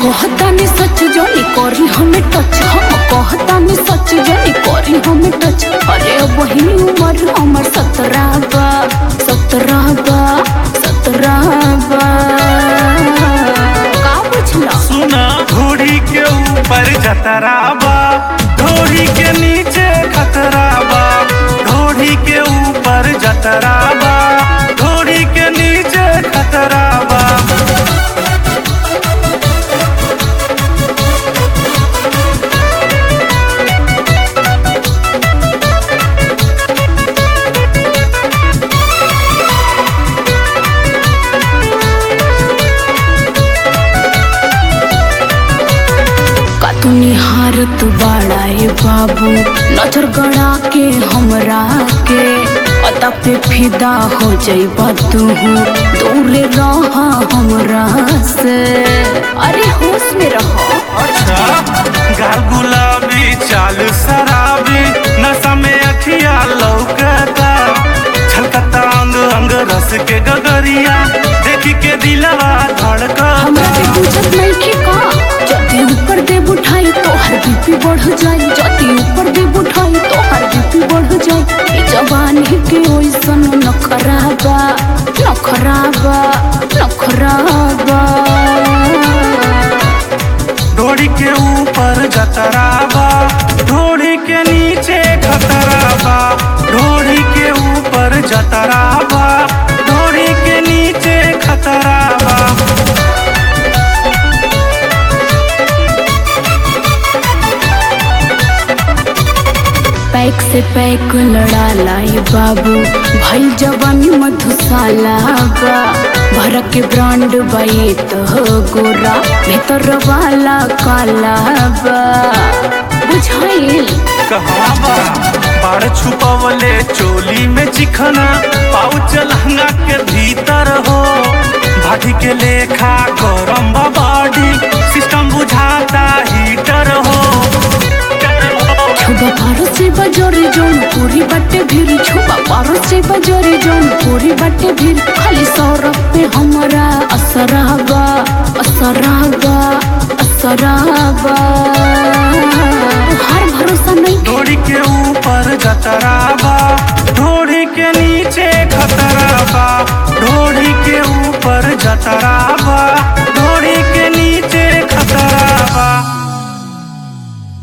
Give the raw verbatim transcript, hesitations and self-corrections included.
कहतानी सच जानी करी हमें टच हम कहतानी सच जानी करी हमें टच अरे वही उम्र हमर सत्रह बा सत्रह बा सत्रह बा का बुझला सुना घोड़ी के ऊपर जतरा बा घोड़ी के नीचे खतरा बा घोड़ी के ऊपर जतरा बा घोड़ी के नीचे खतरा बा तू निहारत बाड़ाए बाबू नजर गड़ा के हमरा के अता पे फिदा हो जाइबा तू दूर रहा हमरा से अरे होश में रहो अच्छा गाल गुलाबी चाल शराबी नशा में अखिया लौकता छलकता अंग अंग रस के गगरिया देखी के दिलवा धड़कता हमरा के पूछत नहीं कि का जदी ऊपर दे उठाई तो हर बीपी बढ़ जाए जदी ऊपर दे उठाई तो हर बीपी बढ़ जाए ए जवानी के ओइसन नखराबा नखराबा नखराबा घोड़ी के ऊपर जतरा बा घोड़ी के नीचे खतरा बा घोड़ी के ऊपर जतरा बा घोड़ी के नीचे खतरा बा पैक से पैक लड़ा लाई बाबू भाई जवानी मधुशाला बा भर के ब्रांड बाई तो गोरा भीतर वाला काला बा बुझाइल कहाँ बा बाढ़ छुपवले चोली में चिखना पाउच लहंगा के भीतर हो भाटी के लेखा गरम बा बॉडी सिस्टम बुझाता हीटर हो छुबा पारो से बजोरी जोन पूरी बट्टे भीड़ छुबा पारो से बजोरी जोन पूरी बट्टे भीड़ खाली सौरभ पे हमारा असराबा असराबा असराबा हर भरोसा नहीं घोड़ी के ऊपर जतरा बा घोड़ी के नीचे खतरा बा घोड़ी के ऊपर जतरा बा